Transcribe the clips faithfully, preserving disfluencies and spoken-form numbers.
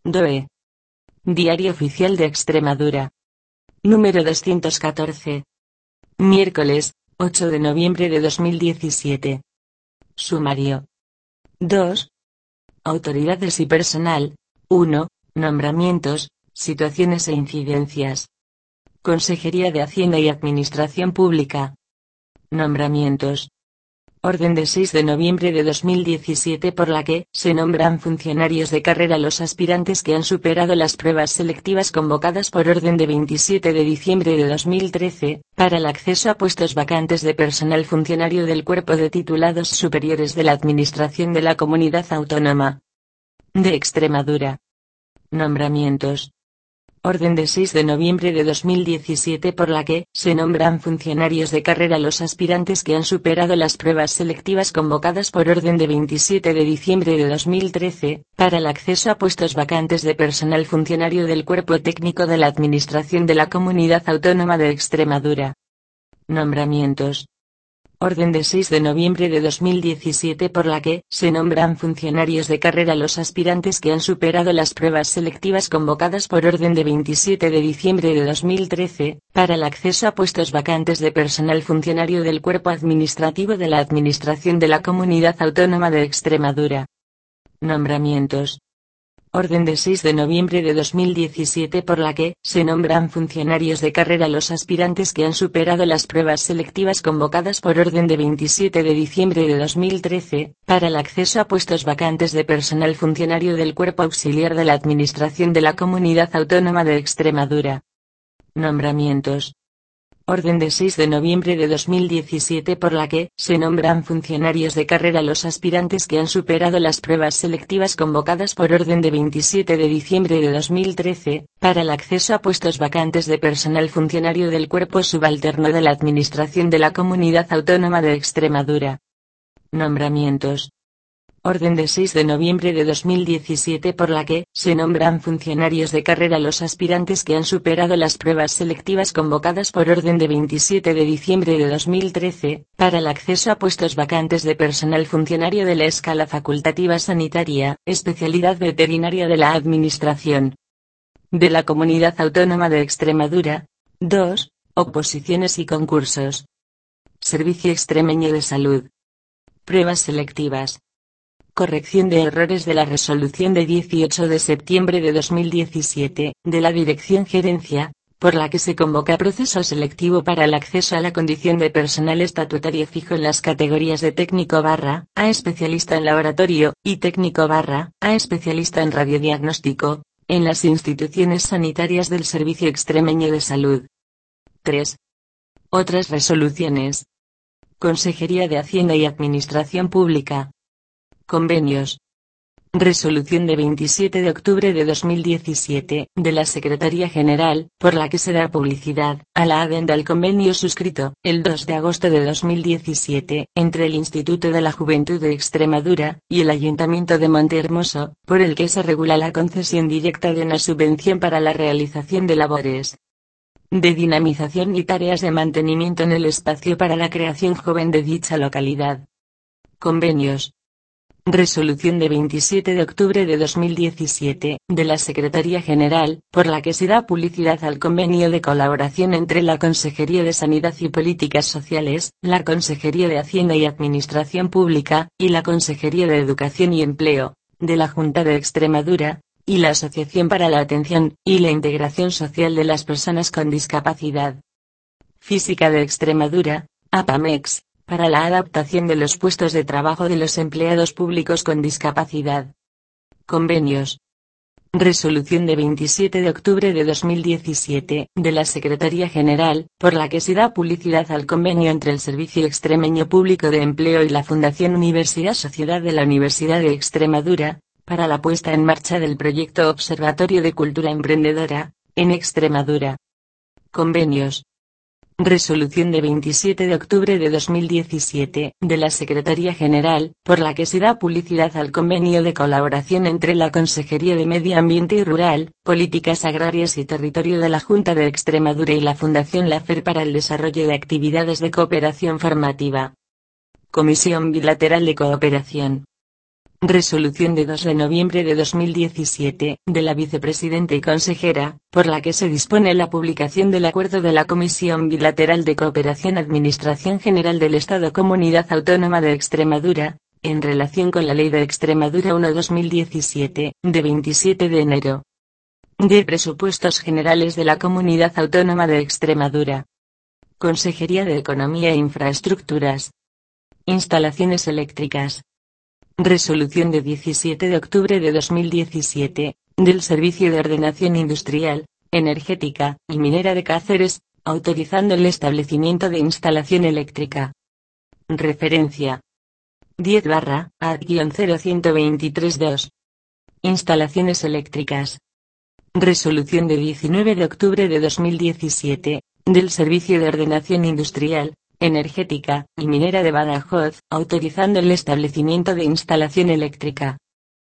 D O E. Diario Oficial de Extremadura. Número doscientos catorce. Miércoles, ocho de noviembre de dos mil diecisiete. Sumario. dos. Autoridades y personal. uno. Nombramientos, situaciones e incidencias. Consejería de Hacienda y Administración Pública. Nombramientos. Orden de seis de noviembre de dos mil diecisiete por la que se nombran funcionarios de carrera los aspirantes que han superado las pruebas selectivas convocadas por orden de veintisiete de diciembre de dos mil trece, para el acceso a puestos vacantes de personal funcionario del Cuerpo de Titulados Superiores de la Administración de la Comunidad Autónoma de Extremadura. Nombramientos. Orden de seis de noviembre de dos mil diecisiete por la que se nombran funcionarios de carrera los aspirantes que han superado las pruebas selectivas convocadas por orden de veintisiete de diciembre de dos mil trece, para el acceso a puestos vacantes de personal funcionario del Cuerpo Técnico de la Administración de la Comunidad Autónoma de Extremadura. Nombramientos. Orden de seis de noviembre de dos mil diecisiete por la que se nombran funcionarios de carrera los aspirantes que han superado las pruebas selectivas convocadas por orden de veintisiete de diciembre de dos mil trece, para el acceso a puestos vacantes de personal funcionario del Cuerpo Administrativo de la Administración de la Comunidad Autónoma de Extremadura. Nombramientos. Orden de seis de noviembre de dos mil diecisiete por la que se nombran funcionarios de carrera los aspirantes que han superado las pruebas selectivas convocadas por orden de veintisiete de diciembre de dos mil trece, para el acceso a puestos vacantes de personal funcionario del Cuerpo Auxiliar de la Administración de la Comunidad Autónoma de Extremadura. Nombramientos. Orden de seis de noviembre de dos mil diecisiete por la que se nombran funcionarios de carrera los aspirantes que han superado las pruebas selectivas convocadas por orden de veintisiete de diciembre de dos mil trece, para el acceso a puestos vacantes de personal funcionario del Cuerpo Subalterno de la Administración de la Comunidad Autónoma de Extremadura. Nombramientos. Orden de seis de noviembre de dos mil diecisiete por la que se nombran funcionarios de carrera los aspirantes que han superado las pruebas selectivas convocadas por orden de veintisiete de diciembre de dos mil trece, para el acceso a puestos vacantes de personal funcionario de la escala facultativa sanitaria, especialidad veterinaria de la Administración de la Comunidad Autónoma de Extremadura. dos. Oposiciones y concursos. Servicio Extremeño de Salud. Pruebas selectivas. Corrección de errores de la resolución de dieciocho de septiembre de dos mil diecisiete, de la Dirección Gerencia, por la que se convoca proceso selectivo para el acceso a la condición de personal estatutario fijo en las categorías de técnico barra, a especialista en laboratorio, y técnico barra, a especialista en radiodiagnóstico, en las instituciones sanitarias del Servicio Extremeño de Salud. tres. Otras resoluciones. Consejería de Hacienda y Administración Pública. Convenios. Resolución de veintisiete de octubre de dos mil diecisiete, de la Secretaría General, por la que se da publicidad a la adenda al convenio suscrito, el dos de agosto de dos mil diecisiete, entre el Instituto de la Juventud de Extremadura, y el Ayuntamiento de Montehermoso, por el que se regula la concesión directa de una subvención para la realización de labores de dinamización y tareas de mantenimiento en el espacio para la creación joven de dicha localidad. Convenios. Resolución de veintisiete de octubre de dos mil diecisiete, de la Secretaría General, por la que se da publicidad al convenio de colaboración entre la Consejería de Sanidad y Políticas Sociales, la Consejería de Hacienda y Administración Pública, y la Consejería de Educación y Empleo, de la Junta de Extremadura, y la Asociación para la Atención y la Integración Social de las Personas con Discapacidad Física de Extremadura, APAMEX, para la adaptación de los puestos de trabajo de los empleados públicos con discapacidad. Convenios. Resolución de veintisiete de octubre de dos mil diecisiete, de la Secretaría General, por la que se da publicidad al convenio entre el Servicio Extremeño Público de Empleo y la Fundación Universidad Sociedad de la Universidad de Extremadura, para la puesta en marcha del proyecto Observatorio de Cultura Emprendedora, en Extremadura. Convenios. Resolución de veintisiete de octubre de dos mil diecisiete, de la Secretaría General, por la que se da publicidad al convenio de colaboración entre la Consejería de Medio Ambiente y Rural, Políticas Agrarias y Territorio de la Junta de Extremadura y la Fundación LAFER para el desarrollo de actividades de cooperación formativa. Comisión Bilateral de Cooperación. Resolución de dos de noviembre de dos mil diecisiete, de la Vicepresidenta y Consejera, por la que se dispone la publicación del Acuerdo de la Comisión Bilateral de Cooperación Administración General del Estado Comunidad Autónoma de Extremadura, en relación con la Ley de Extremadura uno barra dos mil diecisiete, de veintisiete de enero. De Presupuestos Generales de la Comunidad Autónoma de Extremadura. Consejería de Economía e Infraestructuras. Instalaciones eléctricas. Resolución de diecisiete de octubre de dos mil diecisiete, del Servicio de Ordenación Industrial, Energética y Minera de Cáceres, autorizando el establecimiento de instalación eléctrica. Referencia. diez barra A D cero ciento veintitrés dos. Instalaciones eléctricas. Resolución de diecinueve de octubre de dos mil diecisiete, del Servicio de Ordenación Industrial, Energética y Minera de Badajoz, autorizando el establecimiento de instalación eléctrica.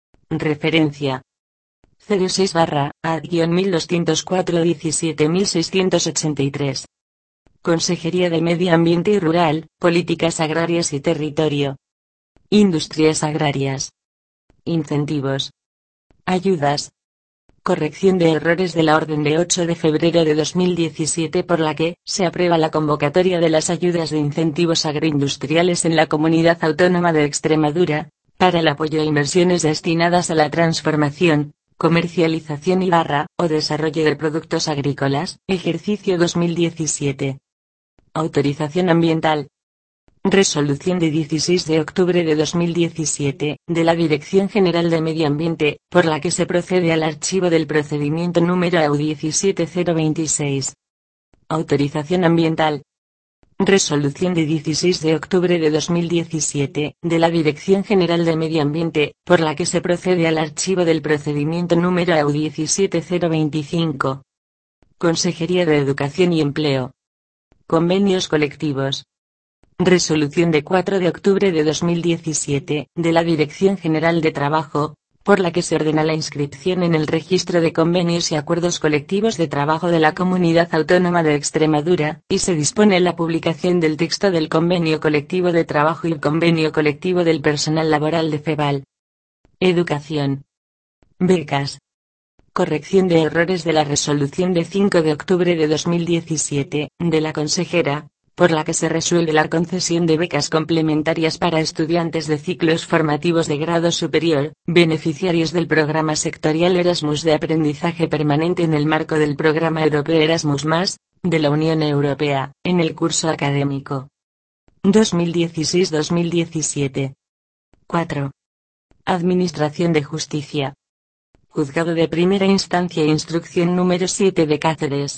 Referencia. cero seis barra A D mil doscientos cuatro diecisiete mil seiscientos ochenta y tres. Consejería de Medio Ambiente y Rural, Políticas Agrarias y Territorio. Industrias agrarias. Incentivos. Ayudas. Corrección de errores de la orden de ocho de febrero de dos mil diecisiete por la que se aprueba la convocatoria de las ayudas de incentivos agroindustriales en la Comunidad Autónoma de Extremadura, para el apoyo a inversiones destinadas a la transformación, comercialización y barra, o desarrollo de productos agrícolas, ejercicio dos mil diecisiete. Autorización ambiental. Resolución de dieciséis de octubre de dos mil diecisiete, de la Dirección General de Medio Ambiente, por la que se procede al archivo del procedimiento número A U diecisiete cero veintiséis. Autorización ambiental. Resolución de dieciséis de octubre de dos mil diecisiete, de la Dirección General de Medio Ambiente, por la que se procede al archivo del procedimiento número A U diecisiete cero veinticinco. Consejería de Educación y Empleo. Convenios colectivos. Resolución de cuatro de octubre de dos mil diecisiete, de la Dirección General de Trabajo, por la que se ordena la inscripción en el Registro de Convenios y Acuerdos Colectivos de Trabajo de la Comunidad Autónoma de Extremadura, y se dispone la publicación del texto del Convenio Colectivo de Trabajo y el Convenio Colectivo del Personal Laboral de FEBAL. Educación. Becas. Corrección de errores de la Resolución de cinco de octubre de dos mil diecisiete, de la Consejera, por la que se resuelve la concesión de becas complementarias para estudiantes de ciclos formativos de grado superior, beneficiarios del programa sectorial Erasmus de aprendizaje permanente en el marco del programa europeo Erasmus más, de la Unión Europea, en el curso académico dos mil dieciséis dos mil diecisiete. cuatro. Administración de Justicia. Juzgado de Primera Instancia e Instrucción número siete de Cáceres.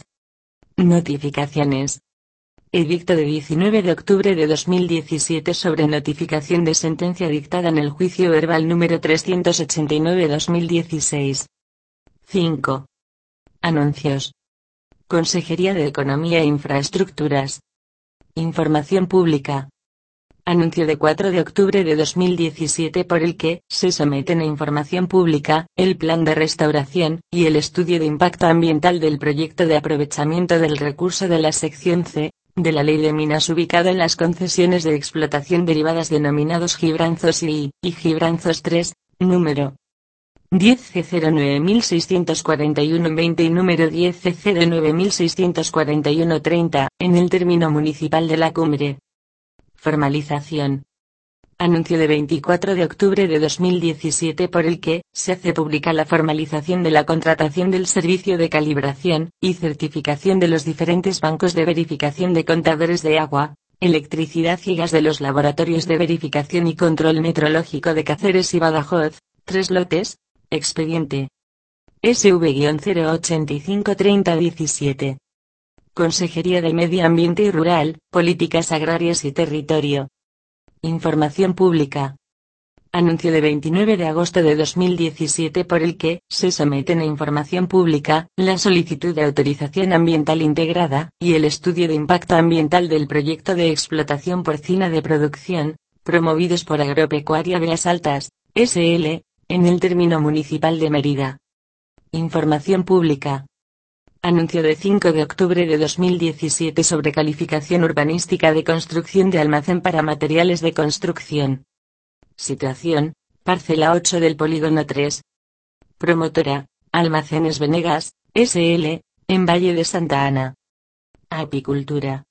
Notificaciones. Edicto de diecinueve de octubre de dos mil diecisiete sobre notificación de sentencia dictada en el juicio verbal número trescientos ochenta y nueve barra dos mil dieciséis. cinco. Anuncios. Consejería de Economía e Infraestructuras. Información pública. Anuncio de cuatro de octubre de dos mil diecisiete por el que se someten a información pública el plan de restauración y el estudio de impacto ambiental del proyecto de aprovechamiento del recurso de la sección C de la Ley de Minas ubicado en las concesiones de explotación derivadas denominados Gibranzos I y Gibranzos tres, número diez C cero nueve mil seiscientos cuarenta y uno veinte y número diez C cero nueve mil seiscientos cuarenta y uno treinta, en el término municipal de la cumbre. Formalización. Anuncio de veinticuatro de octubre de dos mil diecisiete por el que se hace pública la formalización de la contratación del servicio de calibración y certificación de los diferentes bancos de verificación de contadores de agua, electricidad y gas de los laboratorios de verificación y control metrológico de Cáceres y Badajoz, tres lotes, expediente S V cero ochenta y cinco treinta diecisiete. Consejería de Medio Ambiente y Rural, Políticas Agrarias y Territorio. Información pública. Anuncio de veintinueve de agosto de dos mil diecisiete por el que se someten a información pública la solicitud de autorización ambiental integrada y el estudio de impacto ambiental del proyecto de explotación porcina de producción, promovidos por Agropecuaria Beas Altas, S L, en el término municipal de Mérida. Información pública. Anuncio de cinco de octubre de dos mil diecisiete sobre calificación urbanística de construcción de almacén para materiales de construcción. Situación, Parcela ocho del Polígono tres. Promotora, Almacenes Venegas, S L, en Valle de Santa Ana. Apicultura.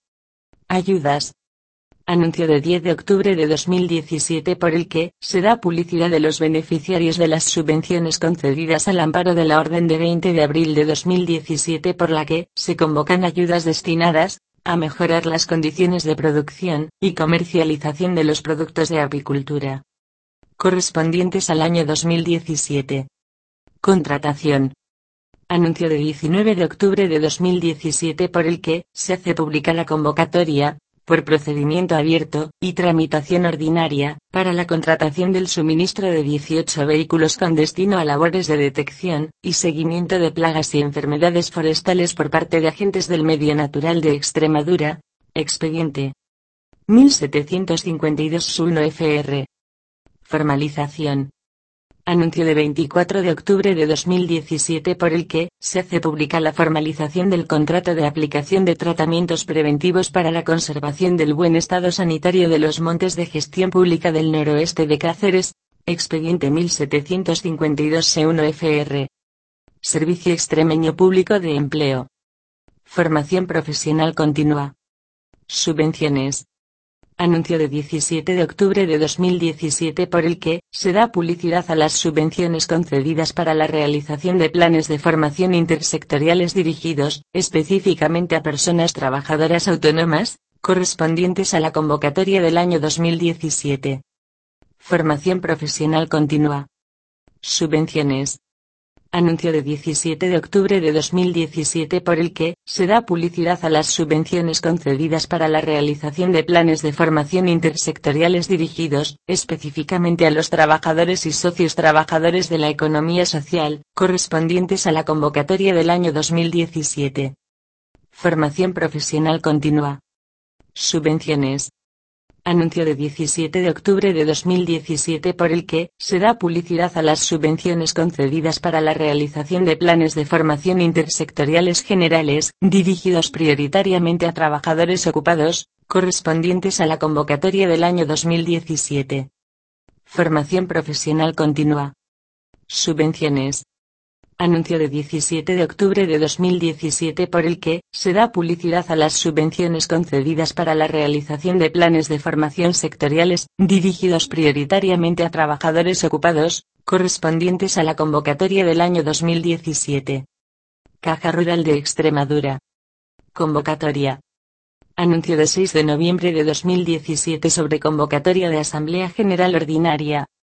Ayudas. Anuncio de diez de octubre de dos mil diecisiete por el que se da publicidad de los beneficiarios de las subvenciones concedidas al amparo de la Orden de veinte de abril de dos mil diecisiete por la que se convocan ayudas destinadas a mejorar las condiciones de producción y comercialización de los productos de apicultura correspondientes al año dos mil diecisiete. Contratación. Anuncio de diecinueve de octubre de dos mil diecisiete por el que se hace pública la convocatoria, por procedimiento abierto y tramitación ordinaria, para la contratación del suministro de dieciocho vehículos con destino a labores de detección y seguimiento de plagas y enfermedades forestales por parte de agentes del medio natural de Extremadura, expediente mil setecientos cincuenta y dos uno F R. Formalización. Anuncio de veinticuatro de octubre de dos mil diecisiete por el que se hace pública la formalización del contrato de aplicación de tratamientos preventivos para la conservación del buen estado sanitario de los montes de gestión pública del noroeste de Cáceres, expediente mil setecientos cincuenta y dos E uno F R. Servicio Extremeño Público de Empleo. Formación profesional continua. Subvenciones. Anuncio de diecisiete de octubre de dos mil diecisiete por el que se da publicidad a las subvenciones concedidas para la realización de planes de formación intersectoriales dirigidos específicamente a personas trabajadoras autónomas, correspondientes a la convocatoria del año dos mil diecisiete. Formación profesional continua. Subvenciones. Anuncio de diecisiete de octubre de dos mil diecisiete por el que se da publicidad a las subvenciones concedidas para la realización de planes de formación intersectoriales dirigidos específicamente a los trabajadores y socios trabajadores de la economía social, correspondientes a la convocatoria del año dos mil diecisiete. Formación profesional continua. Subvenciones. Anuncio de diecisiete de octubre de dos mil diecisiete por el que se da publicidad a las subvenciones concedidas para la realización de planes de formación intersectoriales generales, dirigidos prioritariamente a trabajadores ocupados, correspondientes a la convocatoria del año dos mil diecisiete. Formación profesional continua. Subvenciones. Anuncio de diecisiete de octubre de dos mil diecisiete por el que se da publicidad a las subvenciones concedidas para la realización de planes de formación sectoriales, dirigidos prioritariamente a trabajadores ocupados, correspondientes a la convocatoria del año dos mil diecisiete. Caja Rural de Extremadura. Convocatoria. Anuncio de seis de noviembre de dos mil diecisiete sobre convocatoria de Asamblea General Ordinaria,